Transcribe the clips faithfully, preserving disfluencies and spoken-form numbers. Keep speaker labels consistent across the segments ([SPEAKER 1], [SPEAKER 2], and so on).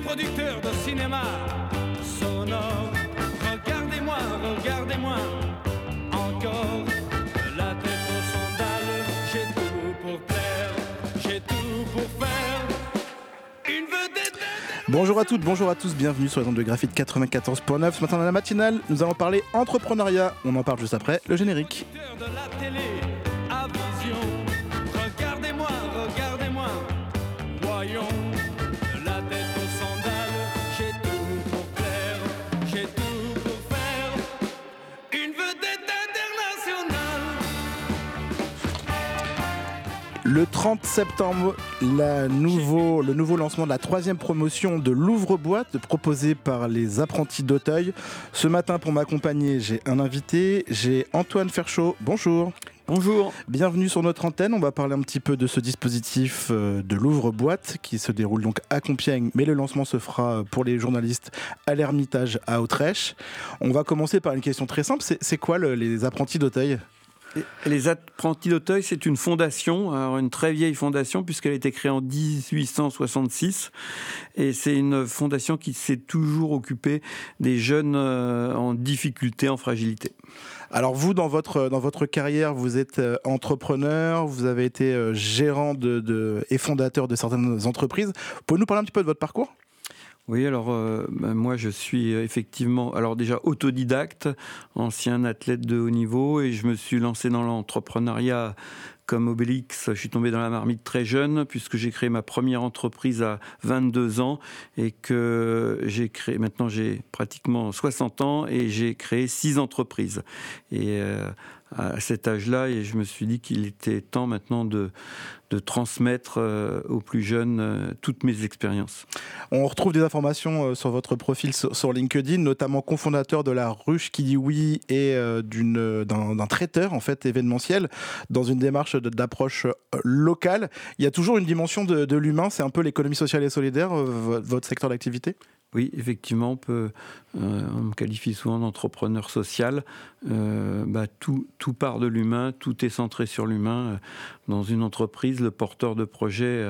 [SPEAKER 1] producteur de cinéma sonore. Regardez-moi, regardez-moi, encore la tête aux sandales. J'ai tout pour plaire, j'ai tout pour faire une vedette.
[SPEAKER 2] Bonjour à toutes, bonjour à tous, bienvenue sur les ondes de Graphite quatre-vingt-quatorze point neuf. Ce matin dans la matinale, nous allons parler entrepreneuriat. On en parle juste après le générique.
[SPEAKER 1] De la télé à vision. Regardez-moi, regardez-moi, voyons la tête aux sandales. J'ai tout pour plaire, j'ai tout pour faire une vedette internationale.
[SPEAKER 2] Le trente septembre, la nouveau, le nouveau lancement de la troisième promotion de l'Ouvre-Boîte proposée par les apprentis d'Auteuil. Ce matin, pour m'accompagner, j'ai un invité, j'ai Antoine Ferchaud. Bonjour.
[SPEAKER 3] Bonjour.
[SPEAKER 2] Bienvenue sur notre antenne. On va parler un petit peu de ce dispositif de l'Ouvre-Boîte qui se déroule donc à Compiègne, mais le lancement se fera pour les journalistes à l'Ermitage à Autrèche. On va commencer par une question très simple. C'est, c'est quoi le, les apprentis d'Auteuil ?
[SPEAKER 3] Les apprentis d'Auteuil, c'est une fondation, alors une très vieille fondation puisqu'elle a été créée en dix-huit cent soixante-six et c'est une fondation qui s'est toujours occupée des jeunes en difficulté, en fragilité.
[SPEAKER 2] Alors vous, dans votre, dans votre carrière, vous êtes entrepreneur, vous avez été gérant de, de, et fondateur de certaines entreprises. Pouvez-vous nous parler un petit peu de votre parcours ?
[SPEAKER 3] Oui, alors euh, ben moi je suis effectivement, alors déjà autodidacte, ancien athlète de haut niveau et je me suis lancé dans l'entrepreneuriat comme Obélix. Je suis tombé dans la marmite très jeune puisque j'ai créé ma première entreprise à vingt-deux ans et que j'ai créé, maintenant j'ai pratiquement soixante ans et j'ai créé six entreprises. Et euh, à cet âge-là, et je me suis dit qu'il était temps maintenant de, de transmettre euh, aux plus jeunes euh, toutes mes expériences.
[SPEAKER 2] On retrouve des informations euh, sur votre profil sur, sur LinkedIn, notamment cofondateur de la Ruche qui dit oui et euh, d'une, d'un, d'un traiteur en fait événementiel dans une démarche de, d'approche euh, locale. Il y a toujours une dimension de, de l'humain, c'est un peu l'économie sociale et solidaire, euh, votre secteur d'activité ?
[SPEAKER 3] Oui, effectivement, on, peut, euh, on me qualifie souvent d'entrepreneur social. Euh, bah, tout, tout part de l'humain, tout est centré sur l'humain. Dans une entreprise, le porteur de projet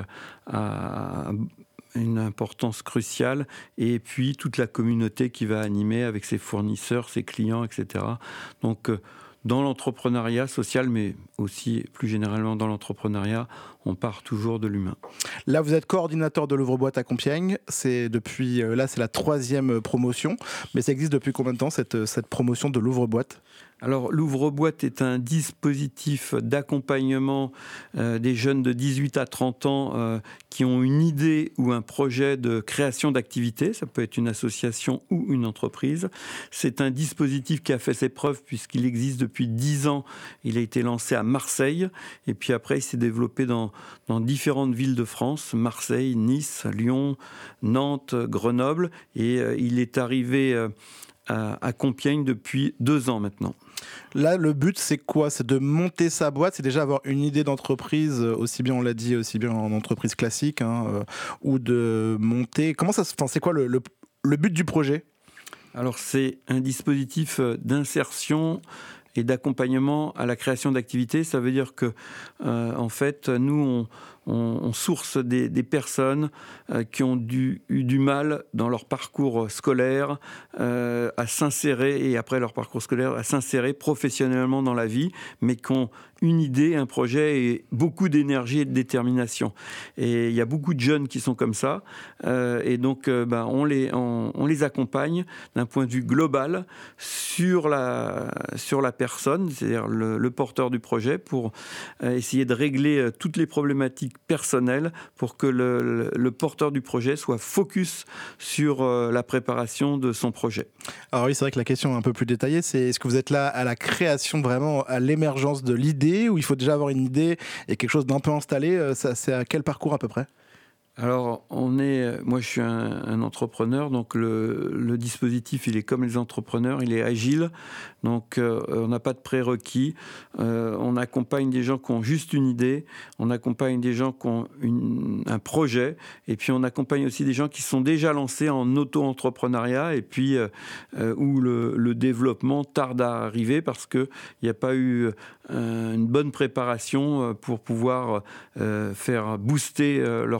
[SPEAKER 3] a une importance cruciale. Et puis, toute la communauté qui va animer avec ses fournisseurs, ses clients, et cetera. Donc, dans l'entrepreneuriat social, mais aussi plus généralement dans l'entrepreneuriat, on part toujours de l'humain.
[SPEAKER 2] Là, vous êtes coordinateur de l'Ouvre-Boîte à Compiègne. C'est depuis, là, c'est la troisième promotion. Mais ça existe depuis combien de temps, cette, cette promotion de l'Ouvre-Boîte ?
[SPEAKER 3] Alors, l'Ouvre-Boîte est un dispositif d'accompagnement euh, des jeunes de dix-huit à trente ans euh, qui ont une idée ou un projet de création d'activité. Ça peut être une association ou une entreprise. C'est un dispositif qui a fait ses preuves puisqu'il existe depuis dix ans. Il a été lancé à Marseille et puis après, il s'est développé dans, dans différentes villes de France, Marseille, Nice, Lyon, Nantes, Grenoble. Et euh, il est arrivé euh, à, à Compiègne depuis deux ans maintenant.
[SPEAKER 2] Là, le but, c'est quoi ? C'est de monter sa boîte, c'est déjà avoir une idée d'entreprise, aussi bien, on l'a dit, aussi bien en entreprise classique, hein, euh, ou de monter... Comment ça se... Enfin, c'est quoi le, le, le but du projet ?
[SPEAKER 3] Alors, c'est un dispositif d'insertion et d'accompagnement à la création d'activités. Ça veut dire que, euh, en fait, nous, on, on, on source des, des personnes euh, qui ont du, eu du mal dans leur parcours scolaire euh, à s'insérer, et après leur parcours scolaire, à s'insérer professionnellement dans la vie, mais qui ont une idée, un projet et beaucoup d'énergie et de détermination. Et il y a beaucoup de jeunes qui sont comme ça. Euh, et donc, euh, ben, on, les, on, on les accompagne d'un point de vue global sur la, sur la personne, c'est-à-dire le, le porteur du projet, pour euh, essayer de régler euh, toutes les problématiques personnelles pour que le, le, le porteur du projet soit focus sur euh, la préparation de son projet.
[SPEAKER 2] Alors oui, c'est vrai que la question est un peu plus détaillée, c'est est-ce que vous êtes là à la création, vraiment à l'émergence de l'idée, ou il faut déjà avoir une idée et quelque chose d'un peu installé, ça, c'est à quel parcours à peu près ?
[SPEAKER 3] Alors, on est, moi je suis un, un entrepreneur, donc le, le dispositif il est comme les entrepreneurs, il est agile, donc euh, on n'a pas de prérequis, euh, on accompagne des gens qui ont juste une idée, on accompagne des gens qui ont une, un projet, et puis on accompagne aussi des gens qui sont déjà lancés en auto-entrepreneuriat, et puis euh, euh, où le, le développement tarde à arriver parce qu'il n'y a pas eu euh, une bonne préparation pour pouvoir euh, faire booster euh, leur projet.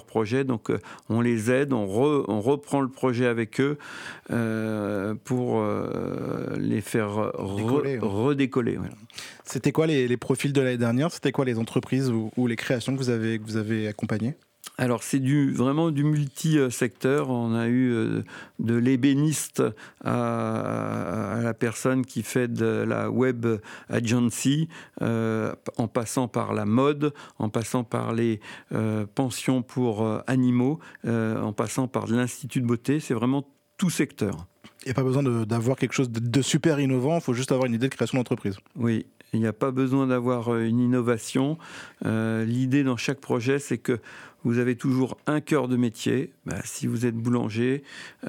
[SPEAKER 3] projet. Donc euh, on les aide, on, re, on reprend le projet avec eux euh, pour euh, les faire re,
[SPEAKER 2] Décoller, ouais.
[SPEAKER 3] redécoller. Voilà.
[SPEAKER 2] C'était quoi les, les profils de l'année dernière? C'était quoi les entreprises ou, ou les créations que vous avez, que vous avez accompagnées?
[SPEAKER 3] Alors c'est du, vraiment du multi-secteur. On a eu euh, de l'ébéniste à, à la personne qui fait de la web agency, euh, en passant par la mode, en passant par les euh, pensions pour euh, animaux, euh, en passant par l'institut de beauté. C'est vraiment tout secteur.
[SPEAKER 2] Il n'y a pas besoin de, d'avoir quelque chose de, de super innovant, il faut juste avoir une idée de création d'entreprise.
[SPEAKER 3] Oui, il n'y a pas besoin d'avoir une innovation. Euh, l'idée dans chaque projet, c'est que vous avez toujours un cœur de métier. Bah, si vous êtes boulanger,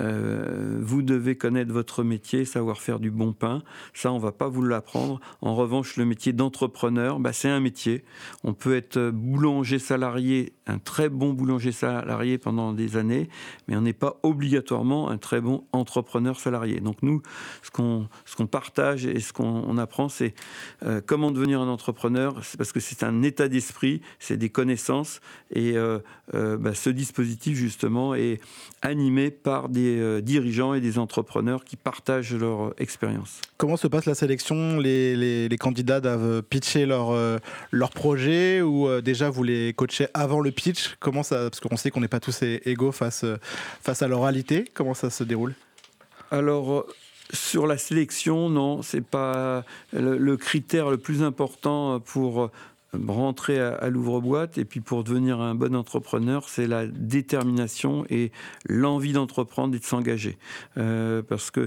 [SPEAKER 3] euh, vous devez connaître votre métier, savoir faire du bon pain. Ça, on ne va pas vous l'apprendre. En revanche, le métier d'entrepreneur, bah, c'est un métier. On peut être boulanger salarié, un très bon boulanger salarié pendant des années, mais on n'est pas obligatoirement un très bon entrepreneur salarié. Donc nous, ce qu'on, ce qu'on partage et ce qu'on on apprend, c'est euh, comment devenir un entrepreneur. C'est parce que c'est un état d'esprit, c'est des connaissances et euh, Euh, bah, ce dispositif justement est animé par des euh, dirigeants et des entrepreneurs qui partagent leur euh, expérience.
[SPEAKER 2] Comment se passe la sélection? les, les, les candidats doivent pitcher leur, euh, leur projet ou euh, déjà vous les coachez avant le pitch? Comment ça, parce qu'on sait qu'on n'est pas tous égaux face, face à l'oralité. Comment ça se déroule?
[SPEAKER 3] Alors sur la sélection, non, c'est pas le, le critère le plus important pour rentrer à, à l'ouvre-boîte. Et puis pour devenir un bon entrepreneur, c'est la détermination et l'envie d'entreprendre et de s'engager. Euh, parce que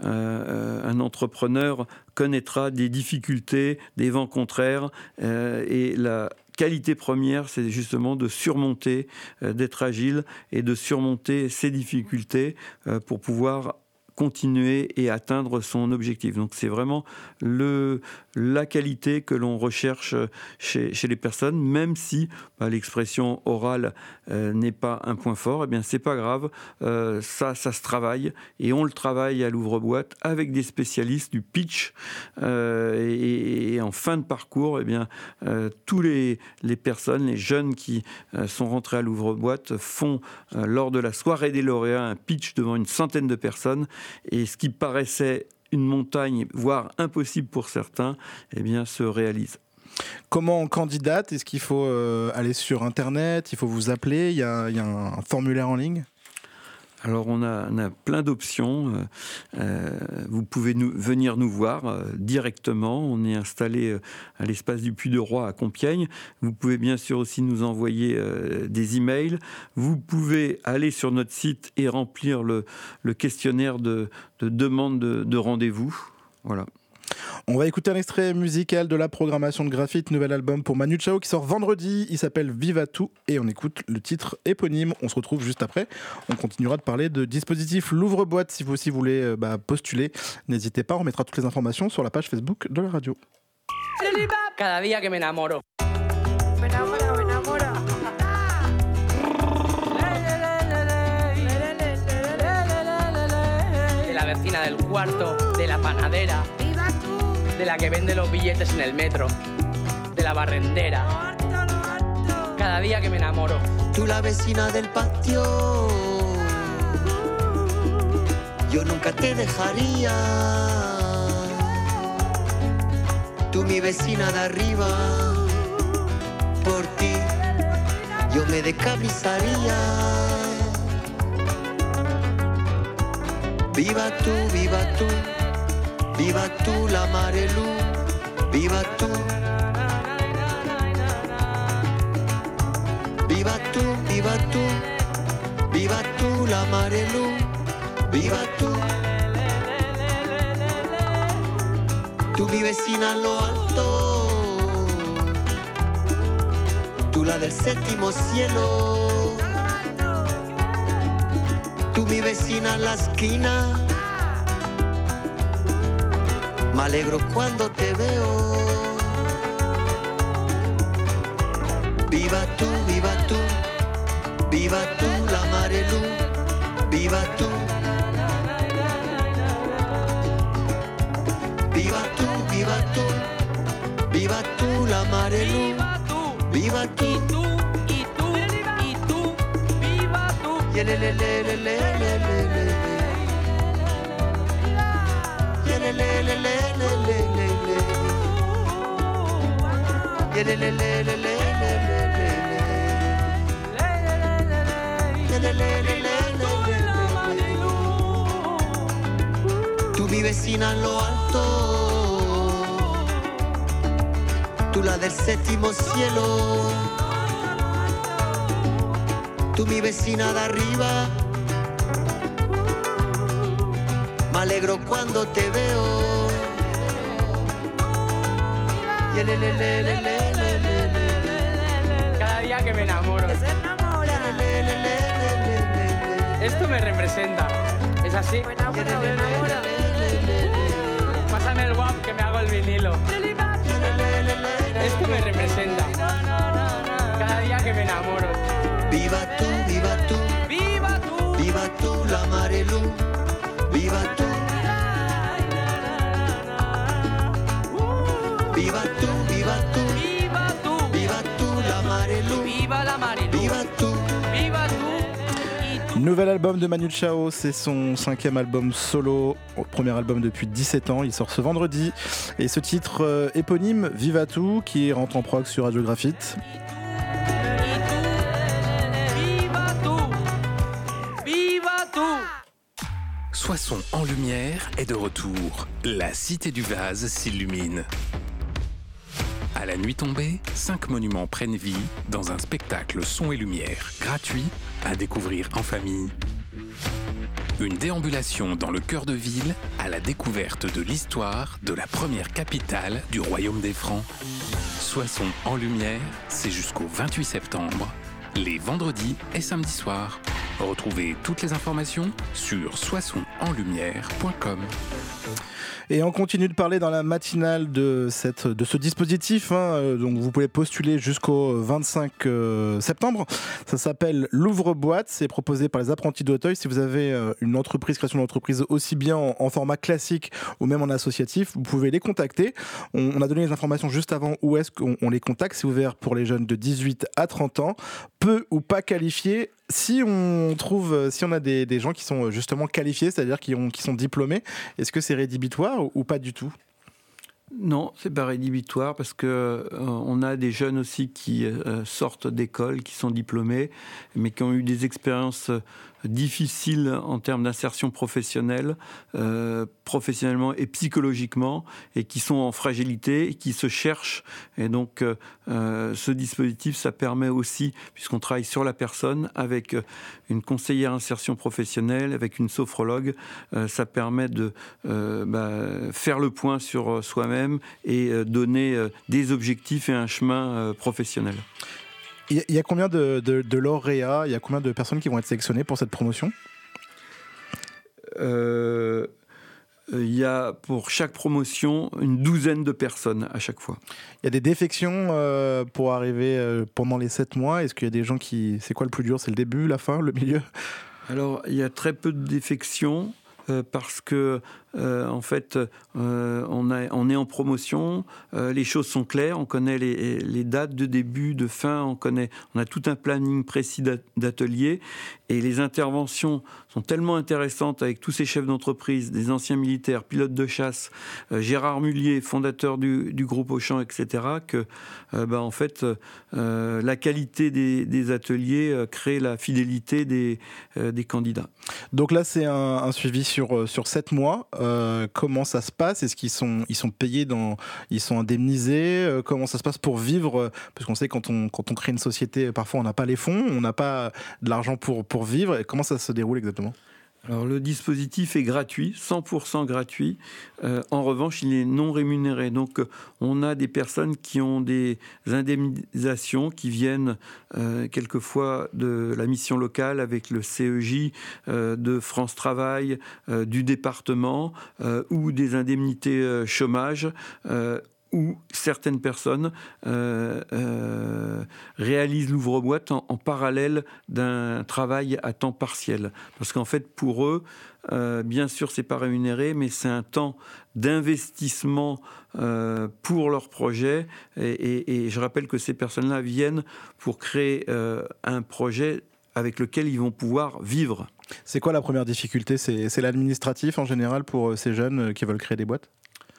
[SPEAKER 3] euh, un entrepreneur connaîtra des difficultés, des vents contraires, euh, et la qualité première, c'est justement de surmonter, euh, d'être agile et de surmonter ces difficultés euh, pour pouvoir continuer et atteindre son objectif. Donc c'est vraiment le, la qualité que l'on recherche chez, chez les personnes, même si bah, l'expression orale euh, n'est pas un point fort, eh bien c'est pas grave, euh, ça, ça se travaille et on le travaille à l'ouvre-boîte avec des spécialistes du pitch euh, et, et en fin de parcours, eh bien euh, tous les, les personnes, les jeunes qui euh, sont rentrés à l'ouvre-boîte font euh, lors de la soirée des lauréats un pitch devant une centaine de personnes. Et ce qui paraissait une montagne, voire impossible pour certains, eh bien, se réalise.
[SPEAKER 2] Comment on candidate? Est-ce qu'il faut euh, aller sur Internet? Il faut vous appeler? Il y a, il y a un formulaire en ligne?
[SPEAKER 3] Alors on a, on a plein d'options. Euh, vous pouvez nous, venir nous voir euh, directement. On est installé euh, à l'espace du Puy-de-Roi à Compiègne. Vous pouvez bien sûr aussi nous envoyer euh, des emails. Vous pouvez aller sur notre site et remplir le, le questionnaire de, de demande de, de rendez-vous. Voilà.
[SPEAKER 2] On va écouter un extrait musical de la programmation de Graphite, nouvel album pour Manu Chao qui sort vendredi. Il s'appelle Viva Tout et on écoute le titre éponyme. On se retrouve juste après. On continuera de parler de dispositif l'ouvre-boîte. Si vous aussi voulez bah, postuler, n'hésitez pas. On mettra toutes les informations sur la page Facebook de la radio.
[SPEAKER 4] Cada día que me enamoro. Me enamoro, me enamoro. De la vecina del cuarto, de la panadera, de la que vende los billetes en el metro, de la barrendera. Cada día que me enamoro.
[SPEAKER 5] Tú la vecina del patio, yo nunca te dejaría. Tú mi vecina de arriba, por ti yo me descamisaría. Viva tú, viva tú, viva tú la Marelú, viva tú. Viva tú, viva tú, viva tú la Marelú, viva tú. Tú mi vecina en lo alto, tú la del séptimo cielo. Tú mi vecina en la esquina, me alegro cuando te veo. Viva tú, viva tú, viva tú la Marelú, viva tú. Viva tú, viva tú, viva tú la Marelú, viva tú.
[SPEAKER 4] Y tú, y tú, y tú,
[SPEAKER 5] Tu mi vecina en lo alto, tú la del séptimo cielo, tú mi vecina de arriba, me alegro cuando te veo.
[SPEAKER 4] Cada día que me enamoro. Esto me representa. ¿Es así? Pásame el guap que me hago el vinilo. Esto me representa. Cada día que me enamoro.
[SPEAKER 5] Viva tú, viva tú,
[SPEAKER 4] ¡Viva tú!
[SPEAKER 5] viva tú la Marelú, viva tú. Viva tú, viva tú,
[SPEAKER 4] ¡Viva tú!
[SPEAKER 5] viva tú la Marelú,
[SPEAKER 4] ¡Viva la Marilú!
[SPEAKER 5] viva tú.
[SPEAKER 4] ¡Viva tú! Y tú.
[SPEAKER 2] Nouvel album de Manu Chao, c'est son cinquième album solo, premier album depuis dix-sept ans, il sort ce vendredi. Et ce titre euh, éponyme, Viva tout, qui rentre en prog sur Radio Graphite.
[SPEAKER 4] ¡Viva tú! ¡Viva tú!
[SPEAKER 6] Soissons en lumière est de retour. La cité du vase s'illumine. À la nuit tombée, cinq monuments prennent vie dans un spectacle son et lumière gratuit à découvrir en famille. Une déambulation dans le cœur de ville à la découverte de l'histoire de la première capitale du royaume des Francs. Soissons en lumière, c'est jusqu'au vingt-huit septembre, les vendredis et samedis soirs. Retrouvez toutes les informations sur soissons en lumière point com.
[SPEAKER 2] Et on continue de parler dans la matinale de, cette, de ce dispositif. Hein, donc vous pouvez postuler jusqu'au vingt-cinq septembre. Ça s'appelle l'ouvre-boîte. C'est proposé par les apprentis d'Auteuil. Si vous avez une entreprise, création d'entreprise aussi bien en, en format classique ou même en associatif, vous pouvez les contacter. On, on a donné les informations juste avant où est-ce qu'on on les contacte. C'est ouvert pour les jeunes de dix-huit à trente ans, peu ou pas qualifiés. Si on trouve, si on a des, des gens qui sont justement qualifiés, c'est-à-dire qui, ont, qui sont diplômés, est-ce que c'est rédhibitoire ou, ou pas du tout ?
[SPEAKER 3] Non, c'est pas rédhibitoire parce que euh, on a des jeunes aussi qui euh, sortent d'école, qui sont diplômés, mais qui ont eu des expériences difficiles en termes d'insertion professionnelle, euh, professionnellement et psychologiquement, et qui sont en fragilité, et qui se cherchent. Et donc, euh, ce dispositif, ça permet aussi, puisqu'on travaille sur la personne, avec une conseillère insertion professionnelle, avec une sophrologue, euh, ça permet de euh, bah, faire le point sur soi-même et euh, donner euh, des objectifs et un chemin euh, professionnel.
[SPEAKER 2] Il y a combien de, de, de lauréats, il y a combien de personnes qui vont être sélectionnées pour cette promotion ?
[SPEAKER 3] euh, Il y a pour chaque promotion une douzaine de personnes à chaque fois.
[SPEAKER 2] Il y a des défections euh, pour arriver euh, pendant les sept mois. Est-ce qu'il y a des gens qui... C'est quoi le plus dur ? C'est le début, la fin, le milieu ?
[SPEAKER 3] Alors, il y a très peu de défections. Euh, parce que euh, en fait euh, on, a, on est en promotion, euh, les choses sont claires, on connaît les, les dates de début, de fin, on connaît, on a tout un planning précis d'atelier et les interventions sont tellement intéressantes avec tous ces chefs d'entreprise, des anciens militaires, pilotes de chasse, euh, Gérard Mullier, fondateur du, du groupe Auchan, et cetera, que euh, bah, en fait euh, la qualité des, des ateliers euh, crée la fidélité des, euh, des candidats.
[SPEAKER 2] Donc là c'est un, un suivi sur, sur sept mois. Euh, comment ça se passe ? Est-ce qu'ils sont, ils sont payés, dans, ils sont indemnisés ? euh, Comment ça se passe pour vivre ? Parce qu'on sait quand on, quand on crée une société, parfois on n'a pas les fonds, on n'a pas de l'argent pour, pour vivre. Et comment ça se déroule exactement ?
[SPEAKER 3] Alors le dispositif est gratuit, cent pour cent gratuit. Euh, en revanche, il est non rémunéré. Donc on a des personnes qui ont des indemnisations qui viennent euh, quelquefois de la mission locale avec le C E J, euh, de France Travail, euh, du département euh, ou des indemnités euh, chômage. Euh, où certaines personnes euh, euh, réalisent l'ouvre-boîte en, en parallèle d'un travail à temps partiel. Parce qu'en fait, pour eux, euh, bien sûr, c'est pas rémunéré, mais c'est un temps d'investissement euh, pour leur projet. Et, et, et je rappelle que ces personnes-là viennent pour créer euh, un projet avec lequel ils vont pouvoir vivre.
[SPEAKER 2] C'est quoi la première difficulté ? C'est, c'est l'administratif en général pour ces jeunes qui veulent créer des boîtes ?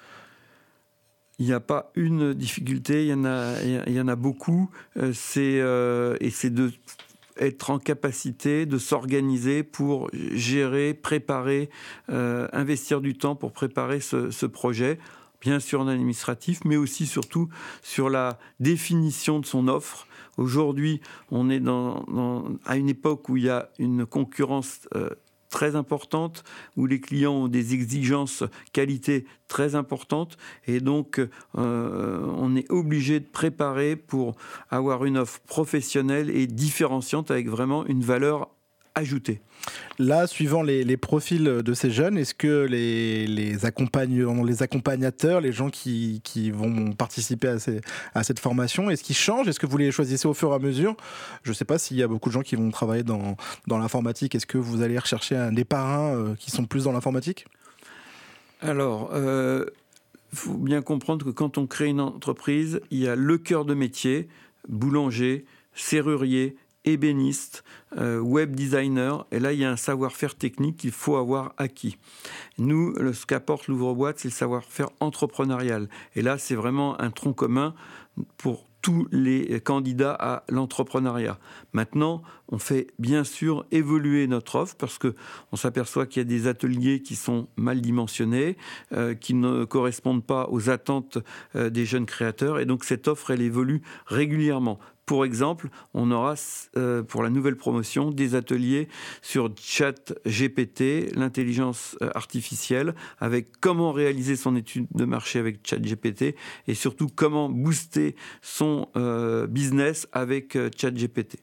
[SPEAKER 3] Il n'y a pas une difficulté, il y en a, il y en a beaucoup. C'est, euh, et c'est de être en capacité de s'organiser pour gérer, préparer, euh, investir du temps pour préparer ce, ce projet. Bien sûr en administratif, mais aussi surtout sur la définition de son offre. Aujourd'hui, on est dans, dans, à une époque où il y a une concurrence euh, très importante, où les clients ont des exigences qualité très importantes, et donc euh, on est obligé de préparer pour avoir une offre professionnelle et différenciante avec vraiment une valeur ajoutée.
[SPEAKER 2] Là, suivant les, les profils de ces jeunes, est-ce que les, les, accompagnants, les accompagnateurs, les gens qui, qui vont participer à, ces, à cette formation, est-ce qu'ils changent ? Est-ce que vous les choisissez au fur et à mesure ? Je ne sais pas s'il y a beaucoup de gens qui vont travailler dans, dans l'informatique. Est-ce que vous allez rechercher un, des parrains euh, qui sont plus dans l'informatique ?
[SPEAKER 3] Alors, il euh, faut bien comprendre que quand on crée une entreprise, il y a le cœur de métier, boulanger, serrurier, ébéniste, euh, web designer, et là il y a un savoir-faire technique qu'il faut avoir acquis. Nous, le, ce qu'apporte l'ouvre-boîte, c'est le savoir-faire entrepreneurial, et là c'est vraiment un tronc commun pour tous les candidats à l'entrepreneuriat. Maintenant, on fait bien sûr évoluer notre offre parce qu'on s'aperçoit qu'il y a des ateliers qui sont mal dimensionnés, euh, qui ne correspondent pas aux attentes euh, des jeunes créateurs, et donc cette offre, elle évolue régulièrement. Pour exemple, on aura euh, pour la nouvelle promotion des ateliers sur ChatGPT, l'intelligence artificielle, avec comment réaliser son étude de marché avec ChatGPT et surtout comment booster son euh, business avec euh, ChatGPT.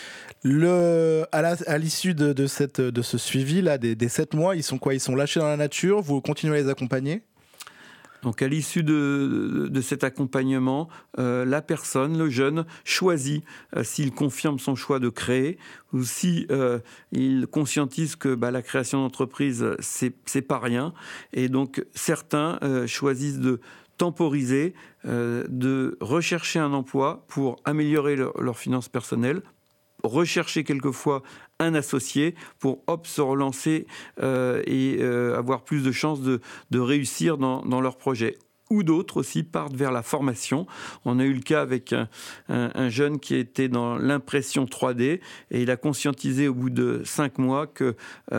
[SPEAKER 2] Le, à, la, à l'issue de, de, cette, de ce suivi là, des, des sept mois, ils sont quoi ? Ils sont lâchés dans la nature ? Vous continuez à les accompagner ?
[SPEAKER 3] Donc à l'issue de, de, de cet accompagnement, euh, la personne, le jeune, choisit euh, s'il confirme son choix de créer ou si euh, il conscientise que bah, la création d'entreprise, c'est, c'est pas rien. Et donc certains euh, choisissent de temporiser, euh, de rechercher un emploi pour améliorer leur, leurs finances personnelles, rechercher quelquefois un associé pour hop, se relancer euh, et euh, avoir plus de chances de, de réussir dans, dans leur projet. Ou d'autres aussi partent vers la formation. On a eu le cas avec un, un, un jeune qui était dans l'impression trois D et il a conscientisé au bout de cinq mois qu'il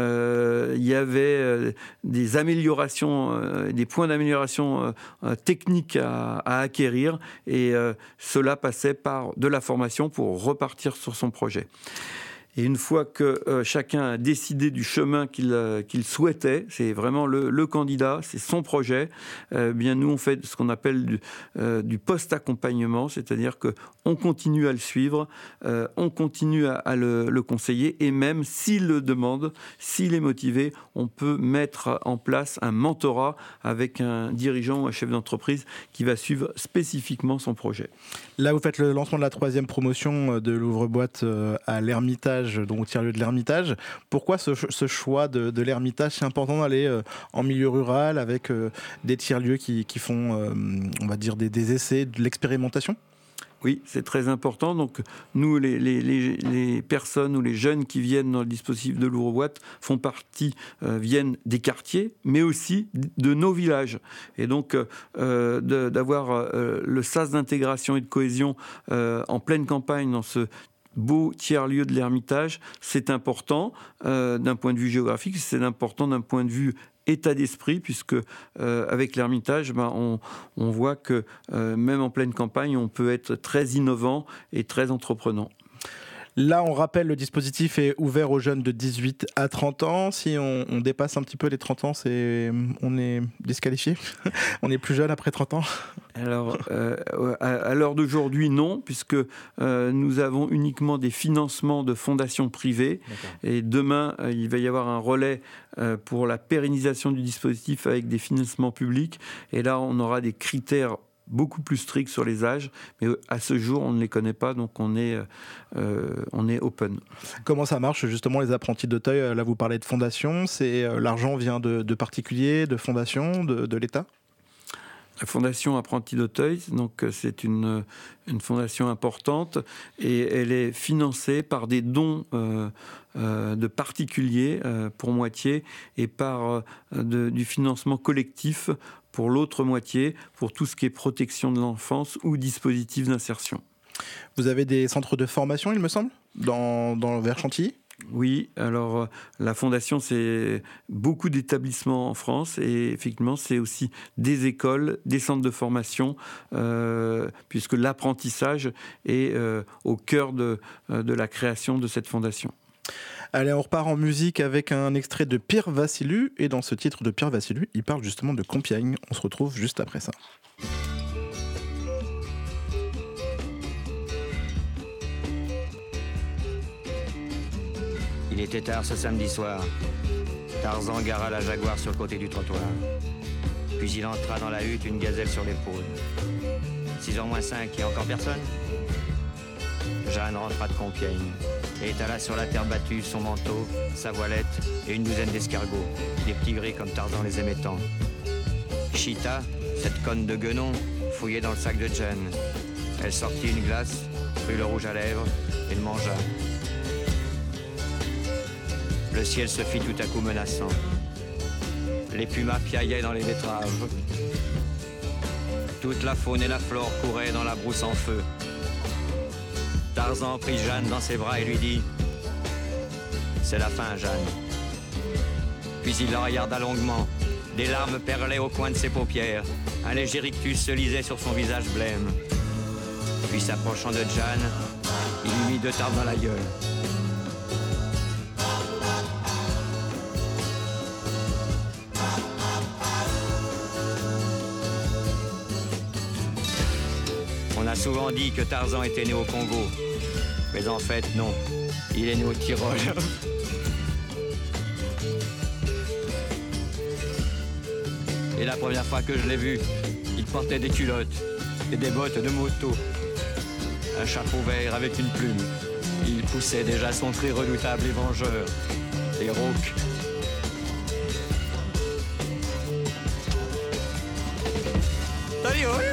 [SPEAKER 3] euh, y avait euh, des améliorations, euh, des points d'amélioration euh, techniques à, à acquérir et euh, cela passait par de la formation pour repartir sur son projet. Et une fois que euh, chacun a décidé du chemin qu'il, euh, qu'il souhaitait, c'est vraiment le, le candidat, c'est son projet, euh, bien nous on fait ce qu'on appelle du, euh, du post-accompagnement, c'est-à-dire qu'on continue à le suivre, euh, on continue à, à le, le conseiller, et même s'il le demande, s'il est motivé, on peut mettre en place un mentorat avec un dirigeant ou un chef d'entreprise qui va suivre spécifiquement son projet.
[SPEAKER 2] Là, vous faites le lancement de la troisième promotion de l'ouvre-boîte à l'Ermitage, donc au tiers-lieu de l'Ermitage. Pourquoi ce, ce choix de, de l'Ermitage ? C'est important d'aller euh, en milieu rural avec euh, des tiers-lieux qui, qui font, euh, on va dire, des, des essais, de l'expérimentation ?
[SPEAKER 3] Oui, c'est très important. Donc, nous, les, les, les, les personnes ou les jeunes qui viennent dans le dispositif de l'ouvre-boîte font partie, euh, viennent des quartiers, mais aussi de nos villages. Et donc, euh, de, d'avoir euh, le sas d'intégration et de cohésion euh, en pleine campagne dans ce beau tiers-lieu de l'Ermitage, c'est important euh, d'un point de vue géographique, c'est important d'un point de vue état d'esprit, puisque euh, avec l'Ermitage, ben, on, on voit que euh, même en pleine campagne, on peut être très innovant et très entreprenant.
[SPEAKER 2] Là, on rappelle, le dispositif est ouvert aux jeunes de dix-huit à trente ans. Si on, on dépasse un petit peu les trente ans, c'est, on est disqualifié. On est plus jeune après trente ans.
[SPEAKER 3] Alors, euh, à, à l'heure d'aujourd'hui, non, puisque euh, nous avons uniquement des financements de fondations privées. D'accord. Et demain, euh, il va y avoir un relais euh, pour la pérennisation du dispositif avec des financements publics. Et là, on aura des critères beaucoup plus strict sur les âges, mais à ce jour, on ne les connaît pas, donc on est, euh, on est open.
[SPEAKER 2] Comment ça marche, justement, les apprentis d'Auteuil ? Là, vous parlez de fondation, c'est, euh, l'argent vient de, de particuliers, de fondations, de, de l'État ?
[SPEAKER 3] la Fondation Apprentis d'Auteuil, donc c'est une, une fondation importante et elle est financée par des dons euh, euh, de particuliers euh, pour moitié et par euh, de, du financement collectif pour l'autre moitié, pour tout ce qui est protection de l'enfance ou dispositifs d'insertion.
[SPEAKER 2] Vous avez des centres de formation, il me semble, dans, dans vers Chantilly ?
[SPEAKER 3] Oui, alors euh, la Fondation, c'est beaucoup d'établissements en France et effectivement, c'est aussi des écoles, des centres de formation, euh, puisque l'apprentissage est euh, au cœur de, de la création de cette Fondation.
[SPEAKER 2] Allez, on repart en musique avec un extrait de Pierre Vassilou. Et dans ce titre de Pierre Vassilou, il parle justement de Compiègne. On se retrouve juste après ça.
[SPEAKER 7] Il était tard ce samedi soir. Tarzan gara la Jaguar sur le côté du trottoir. Puis il entra dans la hutte, une gazelle sur l'épaule. six heures moins cinq, il n'y a encore personne ? Jeanne rentra de Compiègne et étala sur la terre battue son manteau, sa voilette et une douzaine d'escargots, des petits gris comme Tarzan les aimait tant. Chita, cette conne de guenon, fouillait dans le sac de Jeanne. Elle sortit une glace, prit le rouge à lèvres et le mangea. Le ciel se fit tout à coup menaçant. Les pumas piaillaient dans les betteraves. Toute la faune et la flore couraient dans la brousse en feu. Tarzan prit Jeanne dans ses bras et lui dit « C'est la fin, Jeanne. » Puis il la regarda longuement. Des larmes perlaient au coin de ses paupières. Un léger rictus se lisait sur son visage blême. Puis s'approchant de Jeanne, il lui mit deux tartes dans la gueule. On a souvent dit que Tarzan était né au Congo. Mais en fait, non. Il est né au Tyrol. Et la première fois que je l'ai vu, il portait des culottes et des bottes de moto. Un chapeau vert avec une plume. Il poussait déjà son cri redoutable et vengeur. Des rauques. Salut, oui.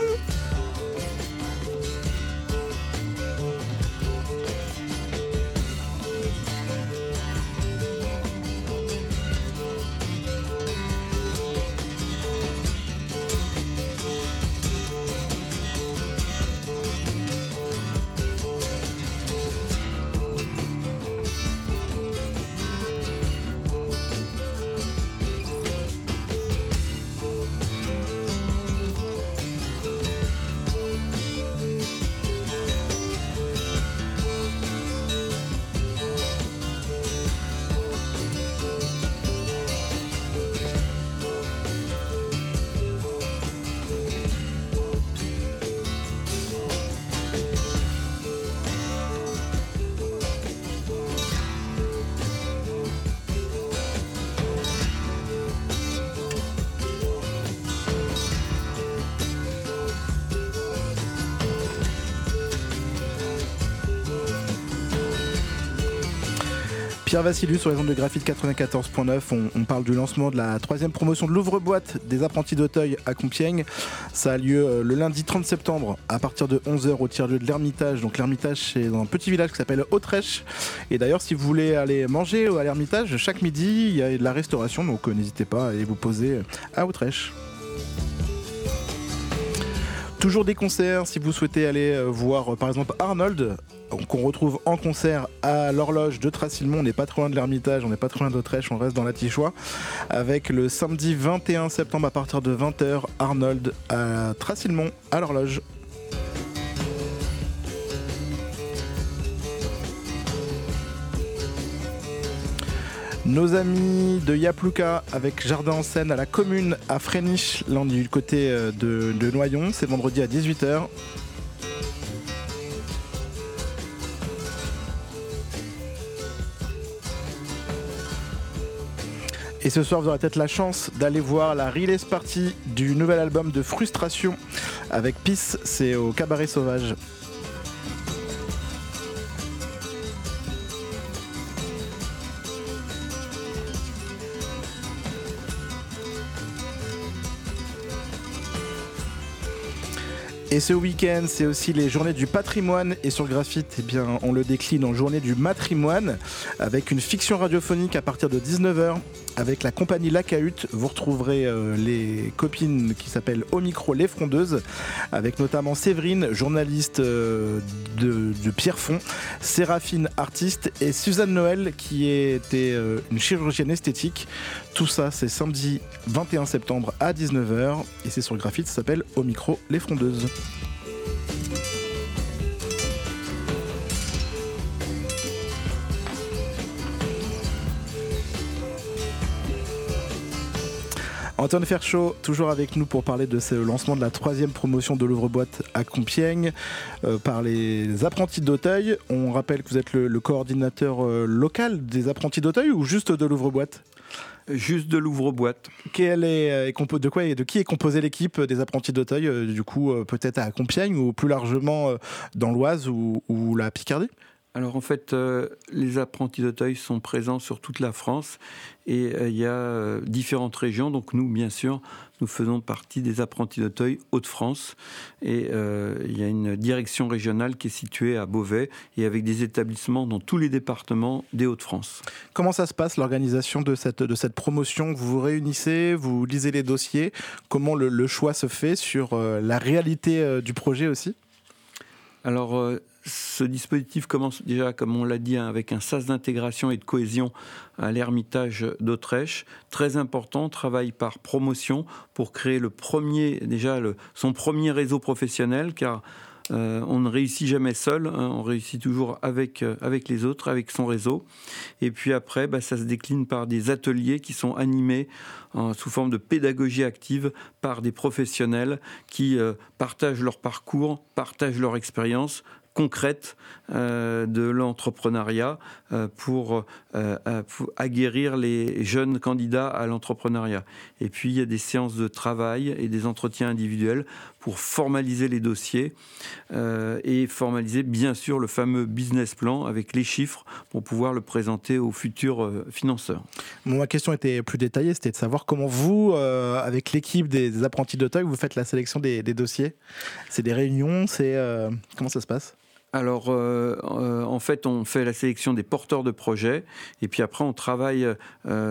[SPEAKER 2] Pierre Vassilou sur les ondes de Graphite quatre-vingt-quatorze point neuf. On, on parle du lancement de la troisième promotion de l'ouvre-boîte des apprentis d'Auteuil à Compiègne. Ça a lieu euh, le lundi trente septembre à partir de onze heures au tiers-lieu de l'Ermitage. Donc l'Ermitage, c'est dans un petit village qui s'appelle Autrèche. Et d'ailleurs, si vous voulez aller manger à l'Ermitage, chaque midi, il y a de la restauration. Donc euh, n'hésitez pas à aller vous poser à Autrèche. Toujours des concerts, si vous souhaitez aller voir euh, par exemple Arnold, qu'on retrouve en concert à l'horloge de Tracilmont. On n'est pas trop loin de l'Ermitage, on n'est pas trop loin d'Autrèche, on reste dans l'Atichois, avec le samedi vingt et un septembre à partir de vingt heures, Arnold à Tracilmont à l'horloge. Nos amis de Yaplouka avec Jardin en Seine à la commune à Fréniche, là on est du côté de, de Noyon, c'est vendredi à dix-huit heures. Et ce soir, vous aurez peut-être la chance d'aller voir la release party du nouvel album de Frustration avec Peace, c'est au Cabaret Sauvage. Et ce week-end, c'est aussi les journées du patrimoine. Et sur Graphite, eh bien, on le décline en journée du matrimoine avec une fiction radiophonique à partir de dix-neuf heures. Avec la compagnie La Cahute, vous retrouverez euh, les copines qui s'appellent Au Micro Les Frondeuses, avec notamment Séverine, journaliste euh, de, de Pierrefonds, Séraphine, artiste, et Suzanne Noël, qui était euh, une chirurgienne esthétique. Tout ça, c'est samedi vingt et un septembre à dix-neuf heures, et c'est sur Graphite, ça s'appelle Au Micro Les Frondeuses. Antoine Ferchaud, toujours avec nous pour parler de ce lancement de la troisième promotion de l'Ouvre-Boîte à Compiègne euh, par les apprentis d'Auteuil. On rappelle que vous êtes le, le coordinateur euh, local des apprentis d'Auteuil ou juste de l'Ouvre-Boîte ?
[SPEAKER 3] Juste de l'Ouvre-Boîte.
[SPEAKER 2] Quelle est, de quoi et de qui est composée l'équipe des apprentis d'Auteuil, euh, du coup euh, peut-être à Compiègne ou plus largement euh, dans l'Oise ou, ou la Picardie ?
[SPEAKER 3] Alors en fait, euh, les apprentis d'Auteuil sont présents sur toute la France et euh, il y a euh, différentes régions. Donc nous, bien sûr, nous faisons partie des apprentis d'Auteuil Hauts-de-France et euh, il y a une direction régionale qui est située à Beauvais et avec des établissements dans tous les départements des Hauts-de-France.
[SPEAKER 2] Comment ça se passe l'organisation de cette, de cette promotion ? Vous vous réunissez, vous lisez les dossiers. Comment le, le choix se fait sur euh, la réalité euh, du projet aussi ?
[SPEAKER 3] Alors, euh, ce dispositif commence déjà, comme on l'a dit, hein, avec un sas d'intégration et de cohésion à l'Ermitage d'Autrèche. Très important, travail par promotion pour créer le premier, déjà le, son premier réseau professionnel, car euh, on ne réussit jamais seul, hein, on réussit toujours avec, euh, avec les autres, avec son réseau. Et puis après, bah, ça se décline par des ateliers qui sont animés en, sous forme de pédagogie active par des professionnels qui euh, partagent leur parcours, partagent leur expérience concrète euh, de l'entrepreneuriat euh, pour, euh, pour aguerrir les jeunes candidats à l'entrepreneuriat. Et puis il y a des séances de travail et des entretiens individuels pour formaliser les dossiers euh, et formaliser bien sûr le fameux business plan avec les chiffres pour pouvoir le présenter aux futurs euh, financeurs.
[SPEAKER 2] Bon, ma question était plus détaillée, c'était de savoir comment vous, euh, avec l'équipe des, des apprentis d'Auteuil, vous faites la sélection des, des dossiers. C'est des réunions, c'est euh, comment ça se passe ?
[SPEAKER 3] Alors, euh, euh, en fait, on fait la sélection des porteurs de projets et puis après, on travaille euh,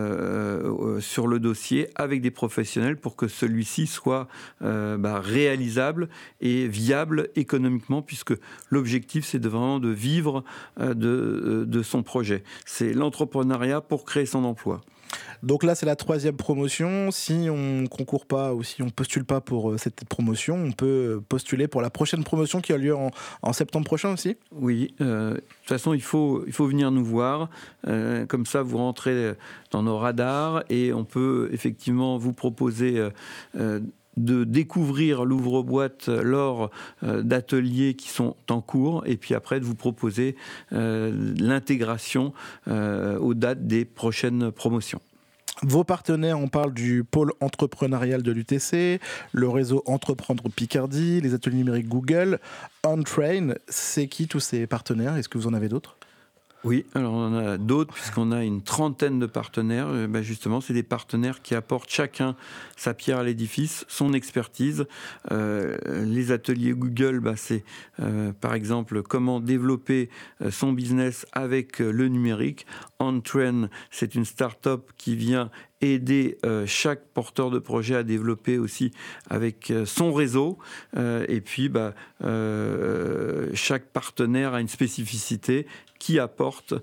[SPEAKER 3] euh, sur le dossier avec des professionnels pour que celui-ci soit euh, bah, réalisable et viable économiquement, puisque l'objectif, c'est de vraiment de vivre euh, de, de son projet. C'est l'entrepreneuriat pour créer son emploi.
[SPEAKER 2] Donc là, c'est la troisième promotion. Si on ne concourt pas ou si on ne postule pas pour cette promotion, on peut postuler pour la prochaine promotion qui a lieu en, en septembre prochain aussi ? Oui,
[SPEAKER 3] euh, de toute façon, il faut, il faut venir nous voir. Euh, comme ça, vous rentrez dans nos radars et on peut effectivement vous proposer euh, de découvrir l'ouvre-boîte lors euh, d'ateliers qui sont en cours et puis après de vous proposer euh, l'intégration euh, aux dates des prochaines promotions.
[SPEAKER 2] Vos partenaires, on parle du pôle entrepreneurial de l'U T C, le réseau Entreprendre Picardie, les ateliers numériques Google, OnTrain. C'est qui tous ces partenaires ? Est-ce que vous en avez d'autres ?
[SPEAKER 3] Oui, alors on en a d'autres puisqu'on a une trentaine de partenaires. Euh, ben justement, c'est des partenaires qui apportent chacun sa pierre à l'édifice, son expertise. Euh, les ateliers Google, ben c'est euh, par exemple comment développer euh, son business avec euh, le numérique. OnTrain, c'est une start-up qui vient aider euh, chaque porteur de projet à développer aussi avec euh, son réseau. Euh, et puis, bah, euh, chaque partenaire a une spécificité qui apporte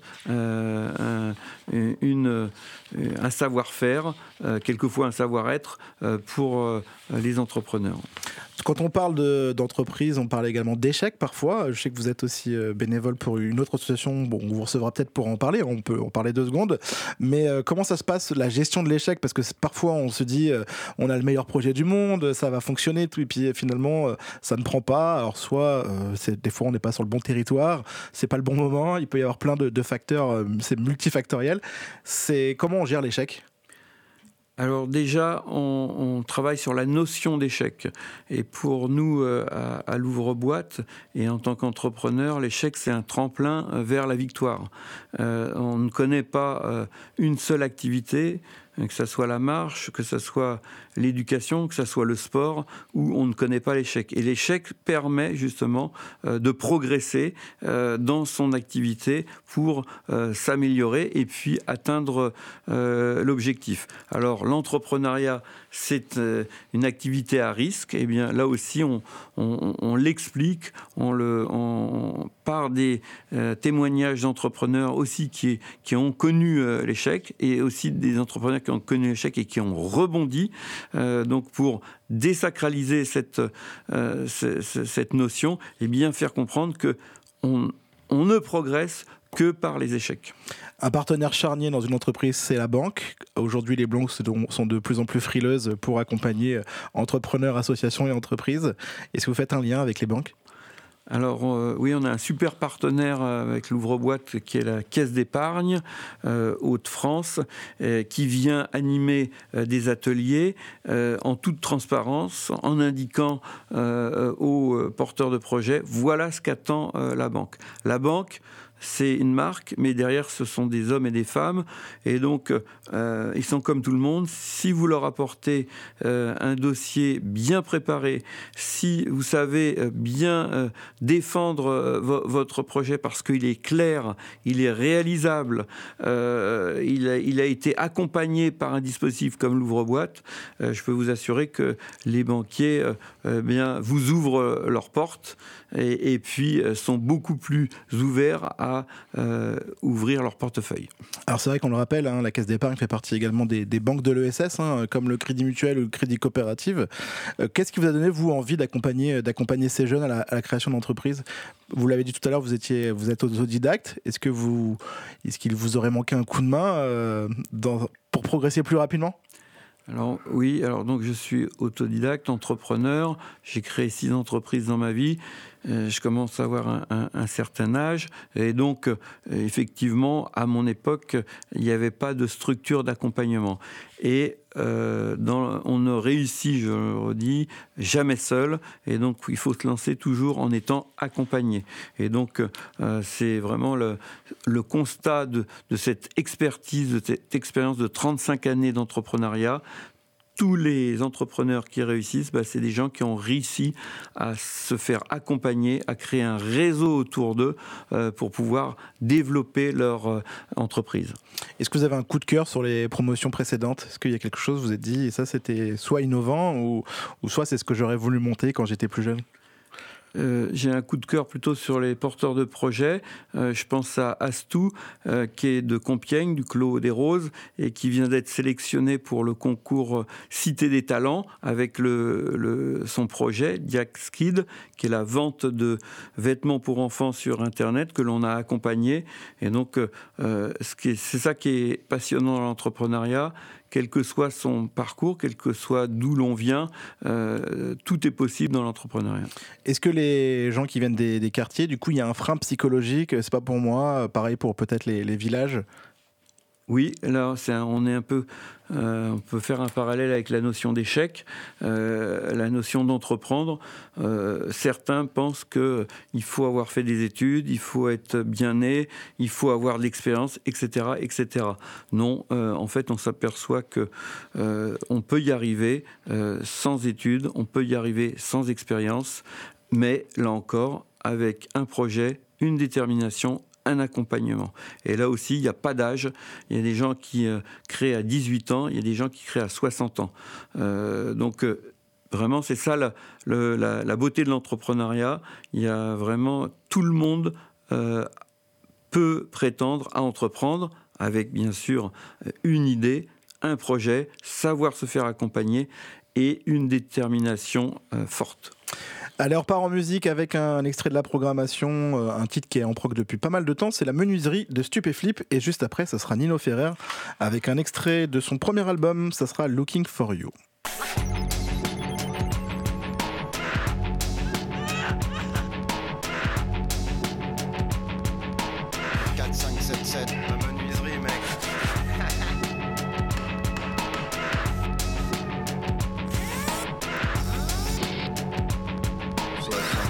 [SPEAKER 3] euh, un, une, un savoir-faire, euh, quelquefois un savoir-être euh, pour euh, les entrepreneurs.
[SPEAKER 2] Quand on parle de, d'entreprise, on parle également d'échecs parfois. Je sais que vous êtes aussi bénévole pour une autre association. Bon, on vous recevra peut-être pour en parler. On peut en parler deux secondes. Mais euh, comment ça se passe, la gestion de l'échec ? Parce que parfois, on se dit, euh, on a le meilleur projet du monde, ça va fonctionner, tout, et puis finalement, euh, ça ne prend pas. Alors soit, euh, c'est, des fois, on n'est pas sur le bon territoire, c'est pas le bon moment. Il peut y avoir plein de, de facteurs. Euh, c'est multifactoriel. C'est comment on gère l'échec ?
[SPEAKER 3] Alors déjà, on, on travaille sur la notion d'échec. Et pour nous, euh, à, à l'ouvre-boîte, et en tant qu'entrepreneur, l'échec, c'est un tremplin vers la victoire. Euh, on ne connaît pas euh, une seule activité, que ça soit la marche, que ça soit l'éducation, que ça soit le sport, où on ne connaît pas l'échec. Et l'échec permet justement euh, de progresser euh, dans son activité pour euh, s'améliorer et puis atteindre euh, l'objectif. Alors l'entrepreneuriat, c'est euh, une activité à risque. Et bien là aussi, on, on, on l'explique on le, on, par des euh, témoignages d'entrepreneurs aussi qui, qui ont connu euh, l'échec et aussi des entrepreneurs qui ont connu l'échec et qui ont rebondi. Euh, donc pour désacraliser cette, euh, c- c- cette notion et bien faire comprendre qu'on on ne progresse que par les échecs.
[SPEAKER 2] Un partenaire charnier dans une entreprise, c'est la banque. Aujourd'hui, les banques sont de plus en plus frileuses pour accompagner entrepreneurs, associations et entreprises. Est-ce que vous faites un lien avec les banques ?
[SPEAKER 3] Alors euh, oui, on a un super partenaire avec l'ouvre-boîte qui est la Caisse d'épargne euh, Hauts-de-France euh, qui vient animer euh, des ateliers euh, en toute transparence en indiquant euh, aux porteurs de projets voilà ce qu'attend euh, la banque. La banque, c'est une marque, mais derrière, ce sont des hommes et des femmes. Et donc, euh, ils sont comme tout le monde. Si vous leur apportez euh, un dossier bien préparé, si vous savez bien euh, défendre euh, vo- votre projet parce qu'il est clair, il est réalisable, euh, il, a, il a été accompagné par un dispositif comme l'ouvre-boîte, euh, je peux vous assurer que les banquiers euh, euh, bien, vous ouvrent leurs portes et, et puis euh, sont beaucoup plus ouverts à À, euh, ouvrir leur portefeuille.
[SPEAKER 2] Alors c'est vrai qu'on le rappelle, hein, la Caisse d'épargne fait partie également des, des banques de l'E S S, hein, comme le Crédit Mutuel ou le Crédit Coopératif. Euh, qu'est-ce qui vous a donné, vous, envie d'accompagner, d'accompagner ces jeunes à la, à la création d'entreprises ? Vous l'avez dit tout à l'heure, vous, étiez, vous êtes autodidacte. Est-ce, que vous, est-ce qu'il vous aurait manqué un coup de main euh, dans, pour progresser plus rapidement ?
[SPEAKER 3] Alors oui, alors donc je suis autodidacte, entrepreneur, j'ai créé six entreprises dans ma vie, euh, je commence à avoir un, un, un certain âge et donc euh, effectivement à mon époque il n'y avait pas de structure d'accompagnement et euh, dans, on ne réussit, je le redis, jamais seul et donc il faut se lancer toujours en étant accompagné et donc euh, c'est vraiment le, le constat de, de cette expertise, de cette expérience de trente-cinq années d'entrepreneuriat. Tous les entrepreneurs qui réussissent, bah, c'est des gens qui ont réussi à se faire accompagner, à créer un réseau autour d'eux euh, pour pouvoir développer leur euh, entreprise.
[SPEAKER 2] Est-ce que vous avez un coup de cœur sur les promotions précédentes ? Est-ce qu'il y a quelque chose, vous vous êtes dit, et ça c'était soit innovant ou, ou soit c'est ce que j'aurais voulu monter quand j'étais plus jeune ?
[SPEAKER 3] Euh, j'ai un coup de cœur plutôt sur les porteurs de projets. Euh, je pense à Astou, euh, qui est de Compiègne, du Clos des Roses, et qui vient d'être sélectionné pour le concours Cité des Talents avec le, le, son projet Diax Kid, qui est la vente de vêtements pour enfants sur Internet que l'on a accompagné. Et donc, euh, ce qui est, c'est ça qui est passionnant dans l'entrepreneuriat. Quel que soit son parcours, quel que soit d'où l'on vient, euh, tout est possible dans l'entrepreneuriat.
[SPEAKER 2] Est-ce que les gens qui viennent des, des quartiers, du coup, il y a un frein psychologique ? C'est pas pour moi, pareil pour peut-être les, les villages ?
[SPEAKER 3] Oui, là, c'est un, on est un peu, euh, on peut faire un parallèle avec la notion d'échec, euh, la notion d'entreprendre. Euh, certains pensent que il faut avoir fait des études, il faut être bien né, il faut avoir de l'expérience, et cetera, et cetera. Non, euh, en fait, on s'aperçoit que euh, on peut y arriver euh, sans études, on peut y arriver sans expérience, mais là encore, avec un projet, une détermination, un accompagnement. Et là aussi, il n'y a pas d'âge. Il y a des gens qui euh, créent à dix-huit ans, il y a des gens qui créent à soixante ans. Euh, donc, euh, vraiment, c'est ça la, le, la, la beauté de l'entrepreneuriat. Il y a vraiment tout le monde euh, peut prétendre à entreprendre avec, bien sûr, une idée, un projet, savoir se faire accompagner et une détermination euh, forte.
[SPEAKER 2] Allez, on repart en musique avec un extrait de la programmation, un titre qui est en prog depuis pas mal de temps, c'est La Menuiserie de Stupéflip, et juste après, ça sera Nino Ferrer avec un extrait de son premier album, ça sera Looking for You.
[SPEAKER 5] quatre, cinq, sept, sept, la menuiserie, mec.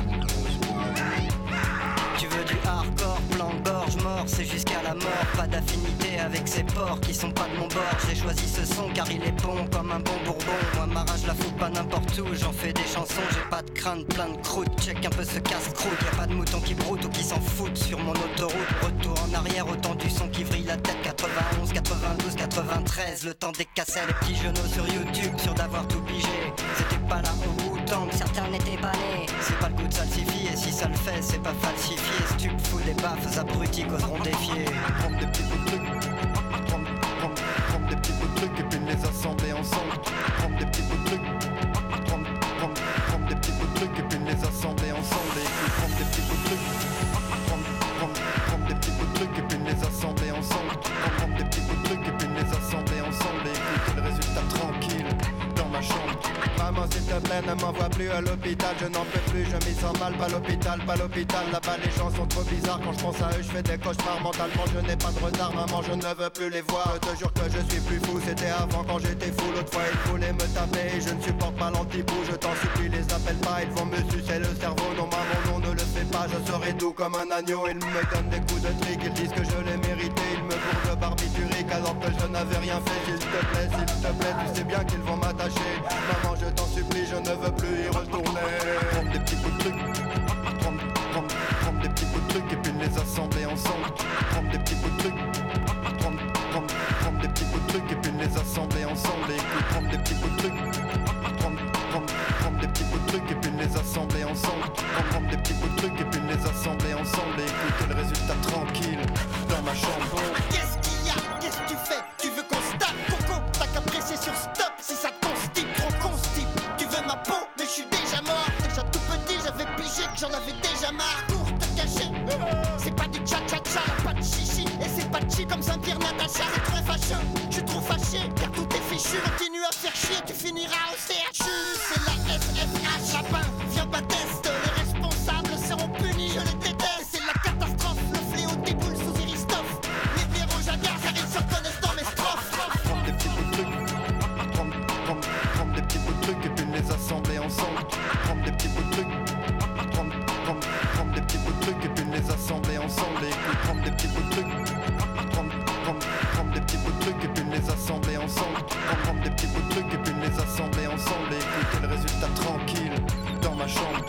[SPEAKER 8] Tu veux du hardcore, plan de gorge mort, c'est jusqu'à la mort, pas d'affinité avec ces porcs qui sont pas de mon bord. J'ai choisi ce son car il est bon comme un bon bourbon. Moi ma rage la fout pas n'importe où, j'en fais des chansons. J'ai pas de crainte, plein de croûte, check un peu ce casse-croûte. Y'a pas de moutons qui broutent ou qui s'en foutent sur mon autoroute. Retour en arrière, autant du son qui vrille la tête. Quatre-vingt-onze, quatre-vingt-douze, quatre-vingt-treize. Le temps des cassettes, les petits genoux sur YouTube, sûr d'avoir tout pigé. C'était pas là au bout tant que certains n'étaient pas nés. C'est pas le goût de salsifie, et si ça le fait, c'est pas falsifié. Stup fout des baffes, abrutis qu'oseront défier.
[SPEAKER 9] Prendre des petits bouts de trucs, prendre, prendre, prendre des petits bouts de trucs et puis les assembler ensemble. Prendre des petits bouts de trucs, prendre, prendre, prendre des petits bouts de trucs et puis les assembler ensemble. Et puis prendre des petits bouts de trucs, prendre, prendre, prendre des petits bouts de trucs et puis les assembler ensemble. Prendre, prendre des petits bouts de trucs et puis les assembler ensemble. Et écouter le résultat tranquille dans ma chambre. Maman s'il te plaît ne m'envoie plus à l'hôpital. Je n'en peux plus, je m'y sens mal. Pas l'hôpital, pas l'hôpital. Là-bas les gens sont trop bizarres. Quand je pense à eux je fais des cauchemars. Mentalement je n'ai pas de retard. Maman je ne veux plus les voir. Je te jure que je suis plus fou. C'était avant quand j'étais fou. L'autre fois ils voulaient me taper. Je ne supporte pas l'anti-bout. Je t'en supplie les appelle pas. Ils vont me sucer le cerveau. Non maman non ne le fais pas. Je serai doux comme un agneau. Ils me donnent des coups de trick. Ils disent que je l'ai mérité. Ils me bourrent de barbiturique alors que je n'avais rien fait. S'il te plaît, s'il te plaît. Tu sais bien qu'ils vont m'attacher. Maman je t'en supplie, je ne veux plus y retourner. Prendre des petits bouts de trucs, prendre, prendre, prendre des petits bouts de trucs et puis les assembler ensemble. Prendre des petits bouts de trucs, prendre, prendre, prendre des petits bouts de trucs et puis les assembler ensemble. Et puis prendre des petits bouts de trucs, prendre, prendre, prendre des petits bouts de trucs et puis les assembler ensemble. Prendre, prendre des petits bouts de trucs et puis les assembler ensemble. Et écouter le résultat tranquille dans ma chambre.
[SPEAKER 10] Qu'est-ce qu'il y a? Qu'est-ce que tu fais? Tu veux qu'on se tape? Coco, t'as qu'à presser sur stop si ça te constipe, trop constipe. Tu veux ma peau, mais je suis déjà mort. Déjà tout petit, j'avais pigé que j'en avais déjà marre. Pour te cacher, c'est pas du cha-cha-cha, pas de chichi. Et c'est pas cheap comme Saint-Pierre Natacha. C'est très fâcheux, je suis trop fâché, car tout est fichu. Continue à faire chier, tu finiras au C H U. C'est la F F H, lapin, viens pas test. Les responsables seront punis, je les déteste. C'est la catastrophe, le fléau déboule sous Iristophe. Les blaireaux jaguars, car ils se reconnaissent dans mes strophes.
[SPEAKER 9] Prendre des petits bouts de trucs, prendre, prendre, prendre des petits bouts de trucs et puis les assembler ensemble. Prendre des petits bouts de trucs, prendre, prendre, prendre des petits bouts de trucs et puis les assembler ensemble. Et puis prendre des petits bouts de trucs, prendre, prendre, prendre des petits bouts de trucs et puis les assembler ensemble. Prendre, prendre des petits bouts de trucs et puis les assembler ensemble. Et écouter le résultat tranquille dans ma chambre.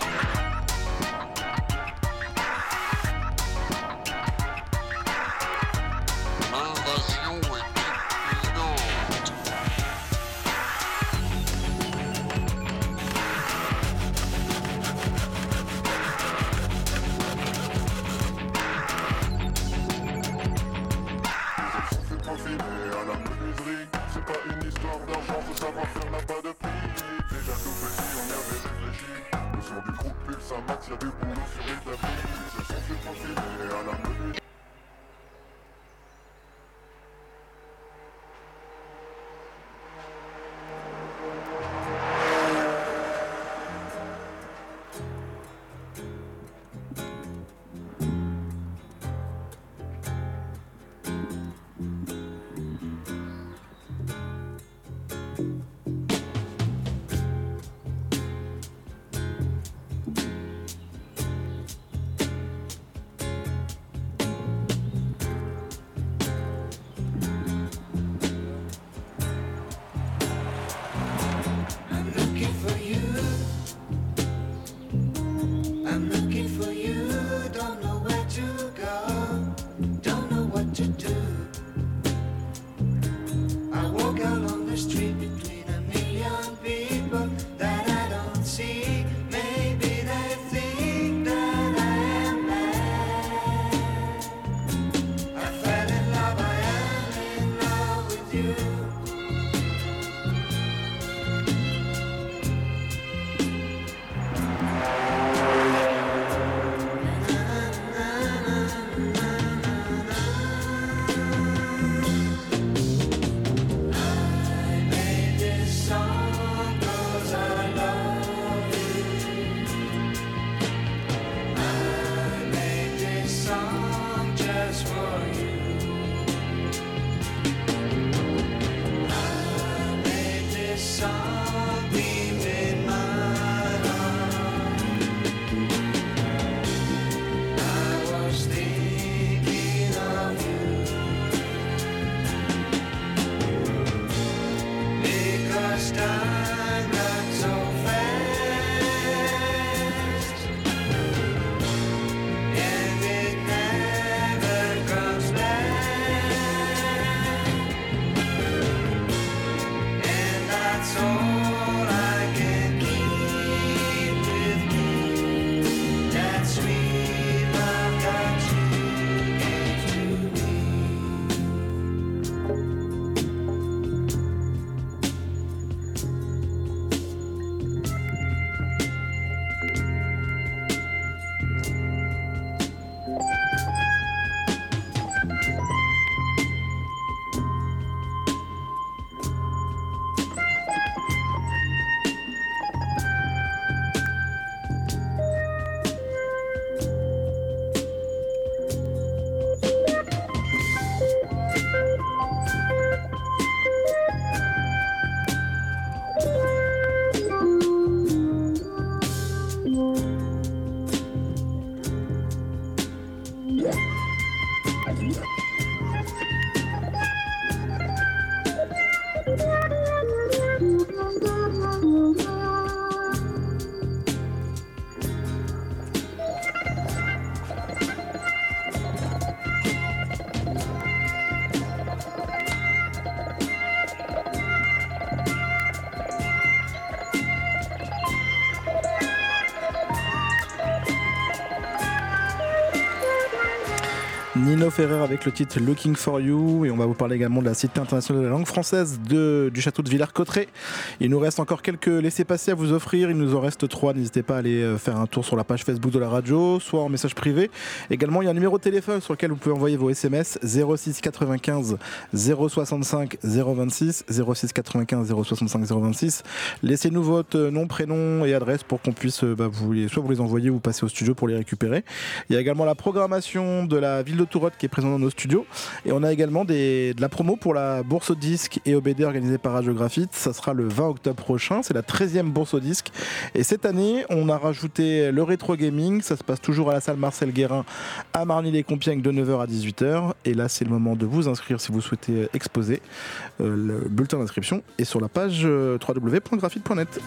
[SPEAKER 2] Nino Ferrer avec le titre Looking for You, et on va vous parler également de la Cité internationale de la langue française de, du château de Villers-Cotterêts. Il nous reste encore quelques laissez-passer à vous offrir, il nous en reste trois, n'hésitez pas à aller faire un tour sur la page Facebook de la radio, soit en message privé. Également il y a un numéro de téléphone sur lequel vous pouvez envoyer vos S M S, zéro six quatre-vingt-quinze zéro soixante-cinq zéro vingt-six, zéro six quatre-vingt-quinze zéro soixante-cinq zéro vingt-six. Laissez-nous votre nom, prénom et adresse pour qu'on puisse bah, vous les, soit vous les envoyer ou passer au studio pour les récupérer. Il y a également la programmation de la ville de Tourotte qui est présente dans nos studios, et on a également des, de la promo pour la bourse au disque et au B D organisée par Radio Graphite. Ça sera le vingt octobre prochain, c'est la treizième bourse au disque, et cette année on a rajouté le rétro gaming. Ça se passe toujours à la salle Marcel Guérin à Marny-les-Compiègnes de neuf heures à dix-huit heures, et là c'est le moment de vous inscrire si vous souhaitez exposer. Euh, le bulletin d'inscription est sur la page euh, w w w point graphite point net.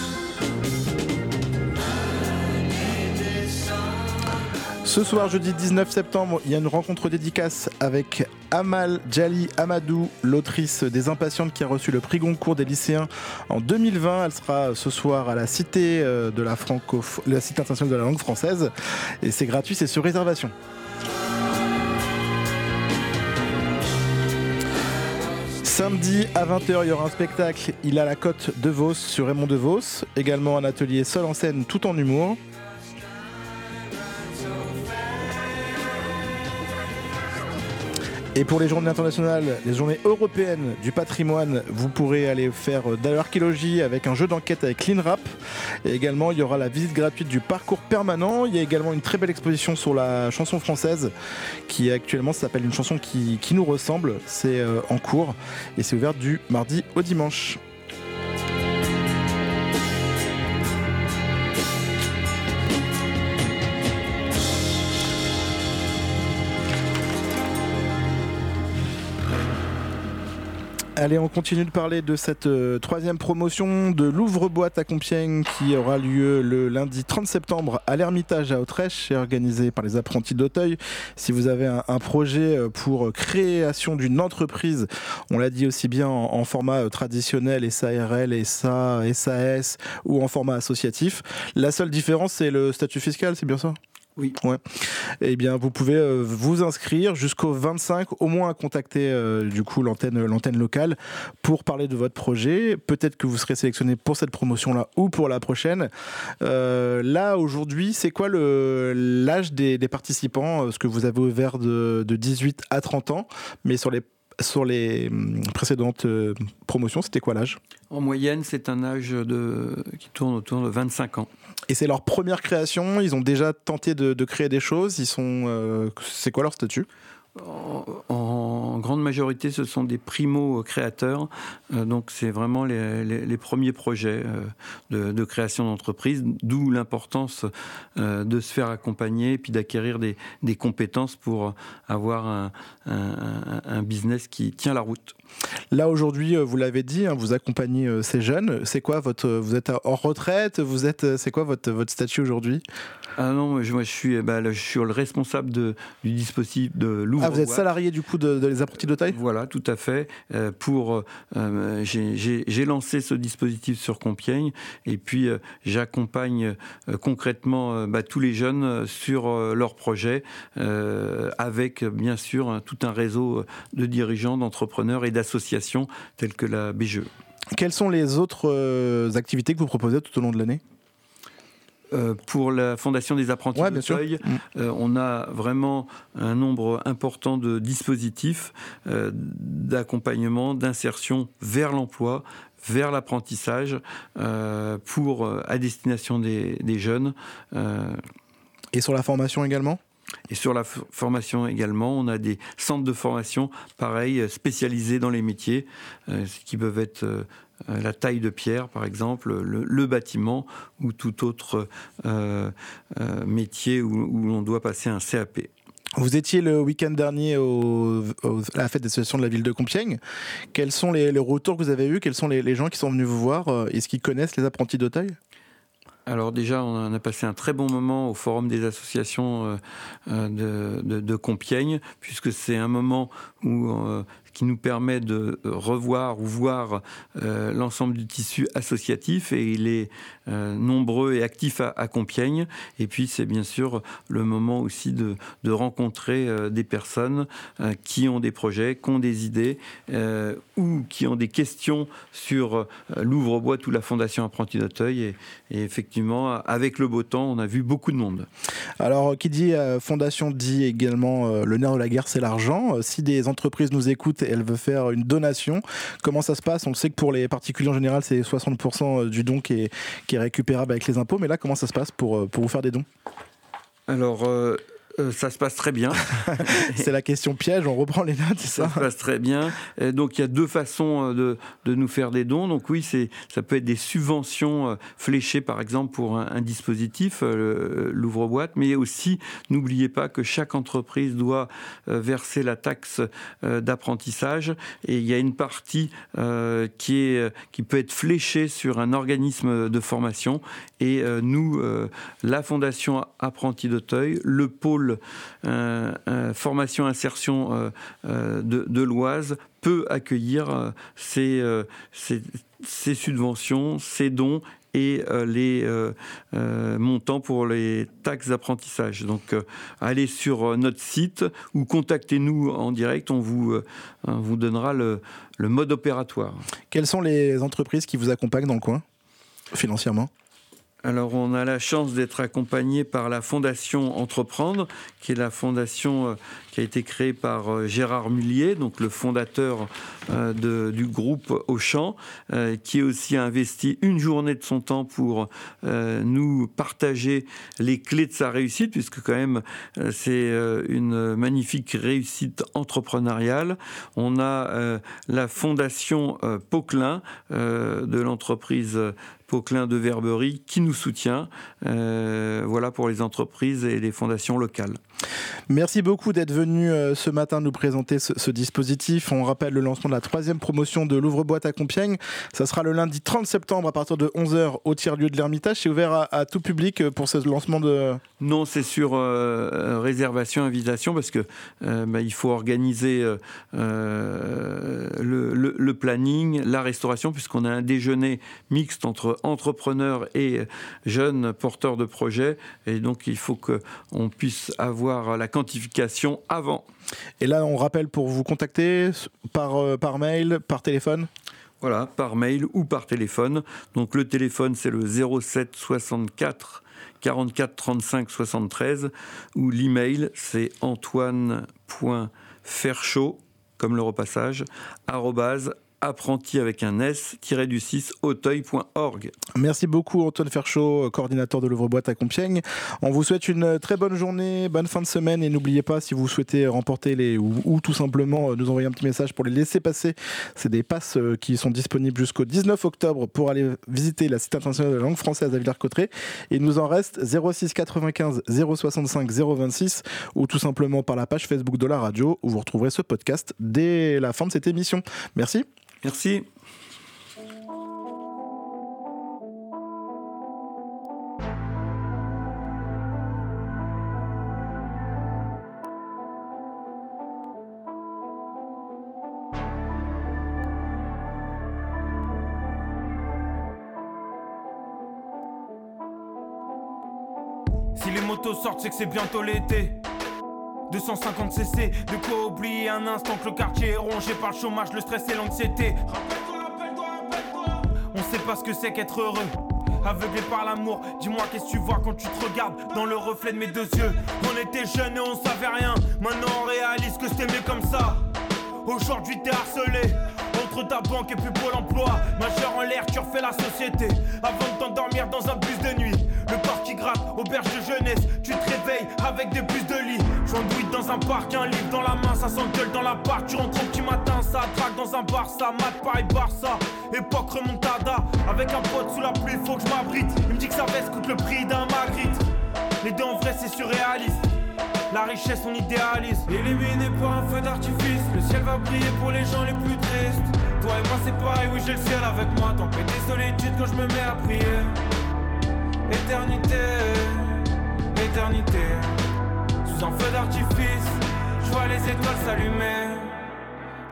[SPEAKER 2] Ce soir, jeudi dix-neuf septembre, il y a une rencontre dédicace avec Amal Djali Amadou, l'autrice des Impatientes qui a reçu le prix Goncourt des lycéens en deux mille vingt. Elle sera ce soir à la Cité de la, Francoph... la Cité internationale de la langue française, et c'est gratuit, c'est sur réservation. Samedi à vingt heures, il y aura un spectacle Il a la cote de Vos sur Raymond DeVos. Également un atelier seul en scène tout en humour. Et pour les journées internationales, les journées européennes du patrimoine, vous pourrez aller faire de l'archéologie avec un jeu d'enquête avec CleanRap. Et également, il y aura la visite gratuite du parcours permanent. Il y a également une très belle exposition sur la chanson française qui actuellement s'appelle Une chanson qui, qui nous ressemble. C'est euh, en cours et c'est ouvert du mardi au dimanche. Allez, on continue de parler de cette euh, troisième promotion de l'Ouvre-Boîte à Compiègne qui aura lieu le lundi trente septembre à l'Ermitage à Autrèche, et organisé par les apprentis d'Auteuil. Si vous avez un, un projet pour création d'une entreprise, on l'a dit aussi bien en, en format traditionnel, S A R L, S A, S A S ou en format associatif, la seule différence c'est le statut fiscal, c'est bien ça ?
[SPEAKER 3] Oui.
[SPEAKER 2] Ouais. Eh bien, vous pouvez euh, vous inscrire jusqu'au vingt-cinq, au moins à contacter euh, du coup l'antenne, l'antenne locale pour parler de votre projet. Peut-être que vous serez sélectionné pour cette promotion-là ou pour la prochaine. Euh, là, aujourd'hui, c'est quoi le, l'âge des, des participants ? Ce que vous avez ouvert de, de dix-huit à trente ans, mais sur les Sur les précédentes euh, promotions, c'était quoi l'âge ?
[SPEAKER 3] En moyenne, c'est un âge de... qui tourne autour de vingt-cinq ans.
[SPEAKER 2] Et c'est leur première création ? Ils ont déjà tenté de, de créer des choses ? Ils sont, euh, c'est quoi leur statut ?
[SPEAKER 3] En, en grande majorité, ce sont des primo-créateurs, euh, donc c'est vraiment les, les, les premiers projets euh, de, de création d'entreprise, d'où l'importance euh, de se faire accompagner et puis d'acquérir des, des compétences pour avoir un, un, un business qui tient la route.
[SPEAKER 2] Là aujourd'hui, vous l'avez dit, hein, vous accompagnez euh, ces jeunes. C'est quoi votre, vous êtes hors retraite, vous êtes, c'est quoi votre, votre statut aujourd'hui ?
[SPEAKER 3] Ah non, moi je, moi, je suis, bah, là, je suis le responsable de, du dispositif de l'Ouvre-Boîte.
[SPEAKER 2] Ah, vous êtes salarié du coup de, de les apprentis d'Auteuil ?
[SPEAKER 3] Voilà, tout à fait. Euh, pour, euh, j'ai, j'ai, j'ai lancé ce dispositif sur Compiègne, et puis euh, j'accompagne euh, concrètement euh, bah, tous les jeunes sur euh, leurs projets, euh, avec bien sûr hein, tout un réseau de dirigeants, d'entrepreneurs et d'associations telles que la B G E.
[SPEAKER 2] Quelles sont les autres euh, activités que vous proposez tout au long de l'année ?
[SPEAKER 3] Euh, pour la Fondation des apprentis
[SPEAKER 2] ouais,
[SPEAKER 3] d'Auteuil, euh, on a vraiment un nombre important de dispositifs euh, d'accompagnement, d'insertion vers l'emploi, vers l'apprentissage, euh, pour, euh, à destination des, des jeunes. Euh,
[SPEAKER 2] Et sur la formation également ?
[SPEAKER 3] Et sur la f- formation également, on a des centres de formation, pareil, spécialisés dans les métiers, euh, qui peuvent être euh, la taille de pierre, par exemple, le, le bâtiment ou tout autre euh, euh, métier où, où l'on doit passer un C A P.
[SPEAKER 2] Vous étiez le week-end dernier au, au, à la fête des associations de la ville de Compiègne. Quels sont les, les retours que vous avez eus ? Quels sont les, les gens qui sont venus vous voir ? Est-ce qu'ils connaissent les apprentis d'Auteuil ?
[SPEAKER 3] Alors déjà, on a passé un très bon moment au Forum des associations de, de, de Compiègne, puisque c'est un moment où qui nous permet de revoir ou voir euh, l'ensemble du tissu associatif, et il est euh, nombreux et actif à, à Compiègne. Et puis c'est bien sûr le moment aussi de, de rencontrer euh, des personnes euh, qui ont des projets, qui ont des idées euh, ou qui ont des questions sur euh, l'ouvre-boîte ou la Fondation Apprentis d'Auteuil. Et, et effectivement, avec le beau temps, on a vu beaucoup de monde.
[SPEAKER 2] Alors, qui dit euh, Fondation dit également euh, le nerf de la guerre, c'est l'argent. Euh, si des entreprises nous écoutent et elles veulent faire une donation, comment ça se passe? On sait que pour les particuliers en général, c'est soixante pour cent du don qui est, qui est récupérable avec les impôts. Mais là, comment ça se passe pour, pour vous faire des dons?
[SPEAKER 3] Alors... Euh Euh, ça se passe très bien.
[SPEAKER 2] C'est la question piège, on reprend les notes, c'est ça?
[SPEAKER 3] Ça se passe très bien. Et donc il y a deux façons de, de nous faire des dons. Donc oui, c'est, ça peut être des subventions fléchées par exemple pour un, un dispositif, le, l'ouvre-boîte, mais aussi n'oubliez pas que chaque entreprise doit verser la taxe d'apprentissage, et il y a une partie euh, qui, est, qui peut être fléchée sur un organisme de formation, et euh, nous, euh, la Fondation Apprentis d'Auteuil, le pôle Euh, euh, formation insertion euh, euh, de, de l'Oise peut accueillir euh, ces, euh, ces, ces subventions, ces dons et euh, les euh, euh, montants pour les taxes d'apprentissage. Donc euh, allez sur notre site ou contactez-nous en direct, on vous, euh, on vous donnera le, le mode opératoire.
[SPEAKER 2] Quelles sont les entreprises qui vous accompagnent dans le coin financièrement?
[SPEAKER 3] Alors, on a la chance d'être accompagné par la Fondation Entreprendre, qui est la fondation euh, qui a été créée par euh, Gérard Mullier, donc le fondateur euh, de, du groupe Auchan, euh, qui aussi a investi une journée de son temps pour euh, nous partager les clés de sa réussite, puisque quand même, euh, c'est euh, une magnifique réussite entrepreneuriale. On a euh, la Fondation euh, Poquelin euh, de l'entreprise euh, Poquelin de Verberie qui nous soutient, euh, voilà pour les entreprises et les fondations locales.
[SPEAKER 2] Merci beaucoup d'être venu euh, ce matin nous présenter ce, ce dispositif. On rappelle le lancement de la troisième promotion de l'ouvre-boîte à Compiègne. Ça sera le lundi trente septembre à partir de onze heures au tiers-lieu de l'Ermitage. C'est ouvert à, à tout public pour ce lancement de...
[SPEAKER 3] Non, c'est sur euh, réservation, invitation, parce que euh, bah, il faut organiser euh, le, le, le planning, la restauration, puisqu'on a un déjeuner mixte entre entrepreneurs et jeunes porteurs de projets, et donc il faut qu'on puisse avoir la quantification avant.
[SPEAKER 2] Et là, on rappelle pour vous contacter par, euh, par mail, par téléphone?
[SPEAKER 3] Voilà, par mail ou par téléphone. Donc le téléphone, c'est le zéro sept soixante-quatre quarante-quatre trente-cinq soixante-treize, ou l'email, c'est antoine.ferchaud, comme le repassage, arrobase, apprenti avec un S, tiré du six, auteuil point org.
[SPEAKER 2] Merci beaucoup Antoine Ferchaud, coordinateur de l'ouvre-boîte à Compiègne. On vous souhaite une très bonne journée, bonne fin de semaine, et n'oubliez pas, si vous souhaitez remporter les ou, ou tout simplement nous envoyer un petit message pour les laisser passer, c'est des passes qui sont disponibles jusqu'au dix-neuf octobre pour aller visiter la Cité internationale de la langue française à Villers-Cotterêts. Il nous en reste zéro six quatre-vingt-quinze zéro soixante-cinq zéro vingt-six, ou tout simplement par la page Facebook de la radio, où vous retrouverez ce podcast dès la fin de cette émission. Merci.
[SPEAKER 3] Merci.
[SPEAKER 11] Si les motos sortent, c'est que c'est bientôt l'été. deux cent cinquante cc, de quoi oublier un instant que le quartier est rongé par le chômage, le stress et l'anxiété. Rappelle-toi, rappelle-toi, rappelle-toi. On sait pas ce que c'est qu'être heureux, aveuglé par l'amour. Dis-moi qu'est-ce que tu vois quand tu te regardes dans le reflet de mes deux yeux. On était jeunes et on savait rien, maintenant on réalise que c'était mieux comme ça. Aujourd'hui t'es harcelé entre ta banque et puis Pôle emploi. Majeur en l'air, tu refais la société avant de t'endormir dans un bus de nuit. Le corps qui gratte, auberge de jeunesse. Tu te réveilles avec des bus de lit. J'andouille dans un parc, un livre dans la main. Ça s'engueule dans l'appart, tu rentres au petit matin. Ça traque dans un bar, ça mate Paris Barça. Époque remontada, avec un pote sous la pluie, faut que je m'abrite. Il me dit que sa veste coûte le prix d'un Magritte. Les deux en vrai c'est surréaliste. La richesse on idéalise. Éliminé par un feu d'artifice. Le ciel va briller pour les gens les plus tristes. Toi et moi c'est pareil, oui j'ai le ciel avec moi. Tempête des solitudes quand je me mets à prier. Éternité, éternité. Sous un feu d'artifice, je vois les étoiles s'allumer. Le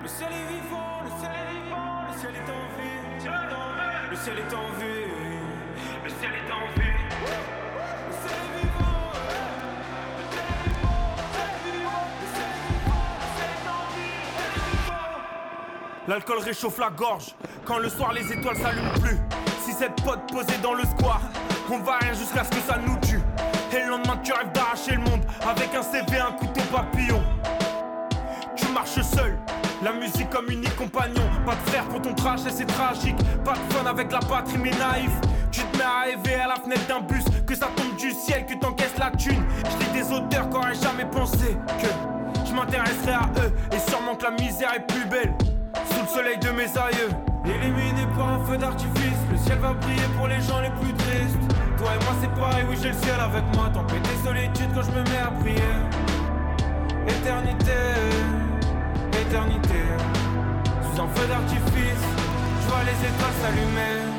[SPEAKER 11] Le ciel est vivant, le ciel est vivant, le ciel est en vue. Le ciel est en vue, le ciel est en vue. Le ciel est vivant, le ciel est vivant, le ciel est vivant, le ciel est en vue, le ciel est vivant. L'alcool réchauffe la gorge, quand le soir les étoiles s'allument plus. Si cette pote posée dans le square, on va rien jusqu'à ce que ça nous tue. Et le lendemain tu rêves d'arracher le monde, avec un C V, un couteau papillon. Tu marches seul, la musique comme unique compagnon. Pas de frère pour ton trajet, c'est tragique. Pas de fun avec la patrie, mais naïf. Tu te mets à rêver à la fenêtre d'un bus, que ça tombe du ciel, que t'encaisses la thune. Je lis des auteurs qu'aurais jamais pensé que je m'intéresserais à eux. Et sûrement que la misère est plus belle sous le soleil de mes aïeux. Illuminé par un feu d'artifice, le ciel va briller pour les gens les plus tristes. Toi et moi c'est pareil, oui j'ai le ciel avec moi. Tempête et solitude quand je me mets à prier. Éternité, éternité. Sous un feu d'artifice, je vois les étoiles s'allumer.